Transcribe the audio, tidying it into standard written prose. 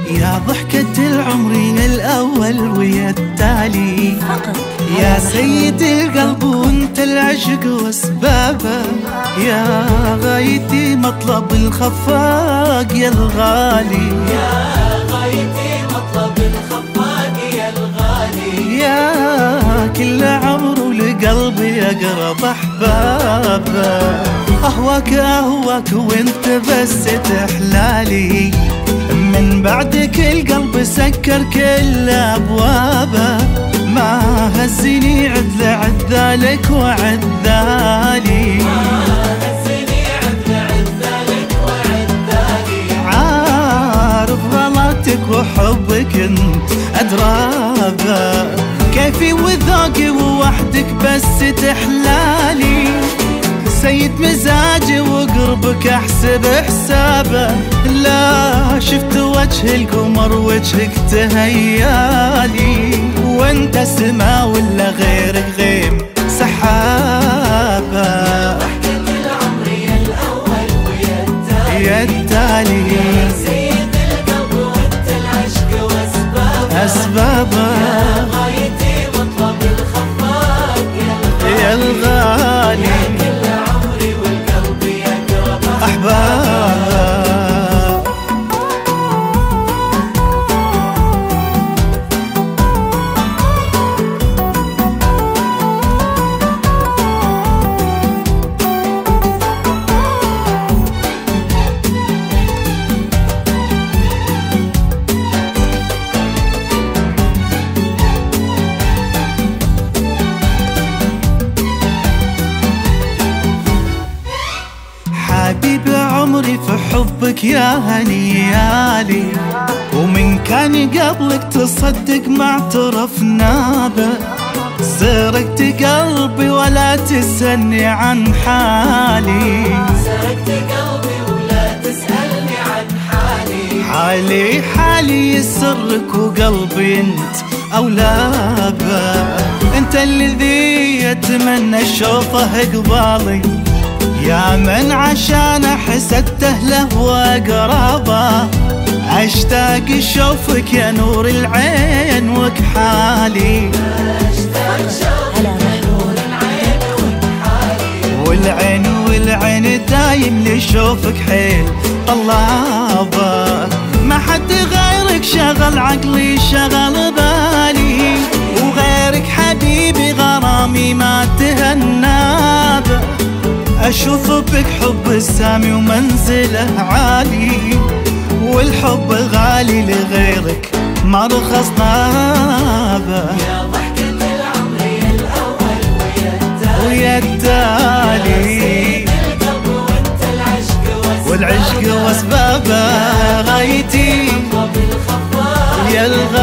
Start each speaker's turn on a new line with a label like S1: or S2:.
S1: يا ضحكة العمر الأول ويا التالي يا سيد القلب وانت العشق واسبابه، يا غايتي مطلب الخفاق يا الغالي،
S2: يا غايتي مطلب الخفاق يا الغالي،
S1: يا كل عمر لقلبي أقرب أحبابه، أهواك أهواك وانت بس تحلالي، من بعدك القلب سكر كل أبوابه، ما هزني عدل عدالك وعدالي، عارف غلطك وحبك انت أدرابه، كيفي وذوقي ووحدك بس تحلالي، سيد مزاجي وقربك احسب حسابه، لا شفت وجه القمر وجهك تهيالي، وانت سما ولا غيرك غيم سحابه،
S2: ضحكة العمر يا الأول ويا التالي،
S1: يا التالي
S2: يا سيد القلب وانت العشق واسبابه،
S1: أسبابه،
S2: يا غايتي مطلب الخفاق
S1: يا الغالي،
S2: يا كل عمري والقلب يقرب
S1: أحبابه. حبيب عمري في حبك يا هنيالي، ومن كان قبلك تصدق ما اعترفنا به، سرقت قلبي ولا تسألني عن حالي،
S2: سرقت قلبي ولا تسألني عن حالي،
S1: حالي يسرك وقلبي انت أولى به، انت الذي اتمنى اشوفه قبالي، يا من عشان حسدته له وقرابه، اشتاق اشوفك يا نور العين وكحالي،
S2: اشتاق شوفك يا نور العين وكحالي،
S1: والعين دايم لشوفك حيل طلابه، ما حد غيرك شغل عقلي شغل بالي، وغيرك حبيبي غرامي ما تهنابه، أشوف بك حب السامي ومنزله عالي، والحب غالي لغيرك ما رخصنا به،
S2: يا ضحكة العمر يا الأول
S1: ويا
S2: ويا التالي،
S1: التالي
S2: سيد القلب وانت العشق
S1: والعشق واسبابه، غايتي
S2: مطلب الخفاق
S1: يا الغالي.